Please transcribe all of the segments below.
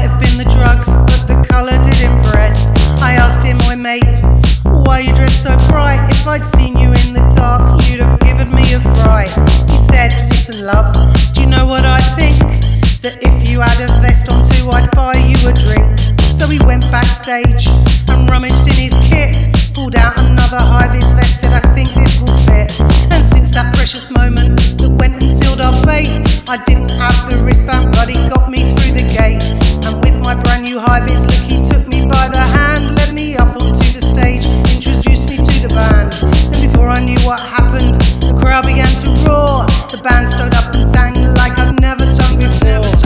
have been the drugs, but the colour did impress. I asked him, "Oi mate, why you dressed so bright? If I'd seen you in the dark, you'd have given me a fright." He said, "Listen love, do you know what I think? That if you had a vest on too, I'd buy you a drink." So he went backstage and rummaged in his kit, pulled out another high-vis vest, said, "I think this will fit." And since that precious moment that went and sealed our fate, I didn't have the wristband, but he got me through the gate. And with my brand new high-vis look, he took me by the hand, led me up onto the stage, introduced me to the band. Then before I knew what happened, the crowd began to roar. The band stood up and sang like I've never sung before.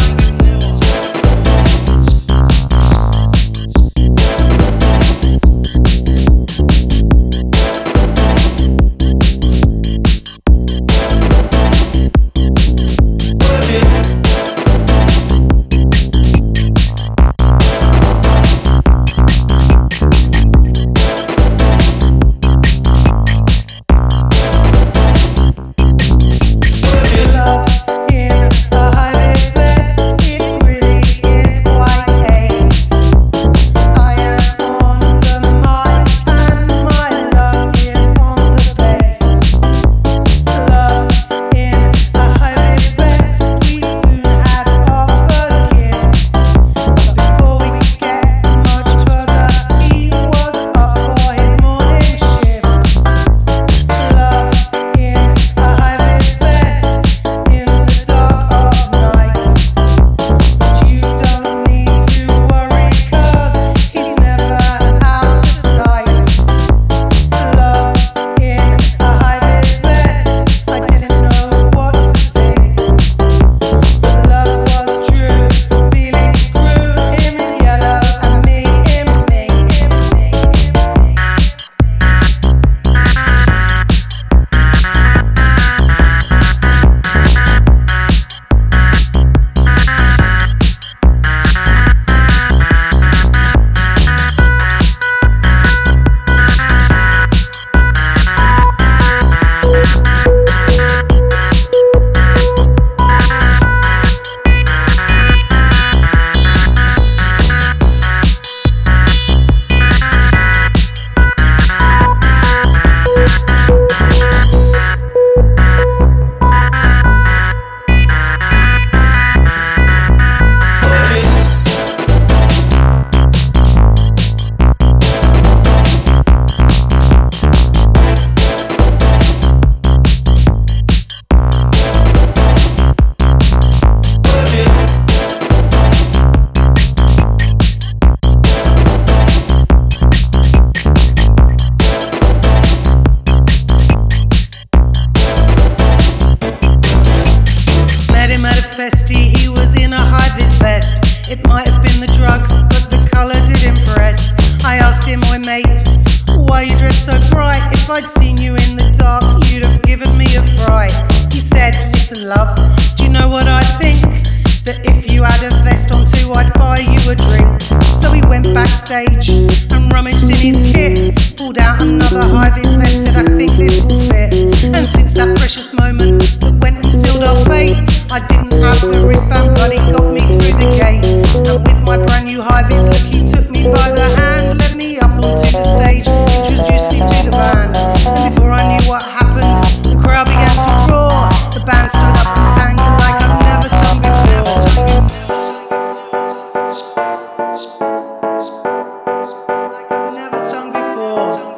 He was in a high-vis vest. It might have been the drugs, but the colour did impress. I asked him, "Oi mate, why you dressed so bright? If I'd seen you in the dark, you'd have given me a fright." He said, "Listen love, do you know what I think? That if you had a vest on too, I'd buy you a drink." So he went backstage and rummaged in his kit, pulled out another high-vis vest, said, "I think this will fit." And since that precious moment that went and sealed our fate, I didn't have the wristband, but he got me through the gate. And with my brand new high-vis look, he took me by the hand, led me up onto the stage, introduced me to the band. And before I knew what happened, the crowd began to roar. The band stood up and sang like I've never sung before. Like I've never sung before.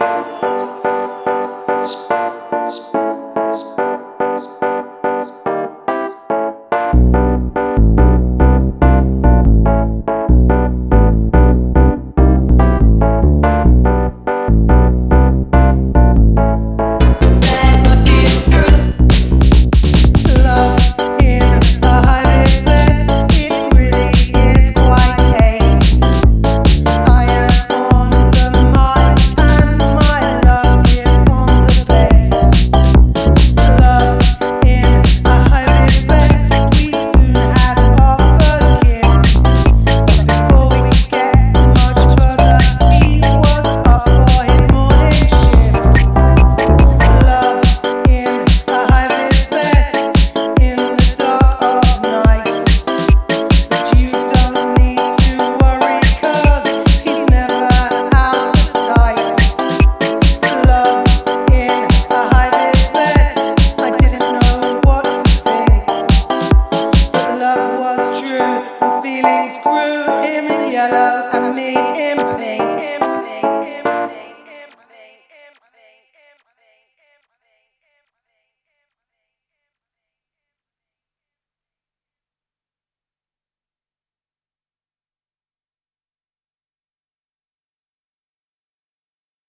yellow and me.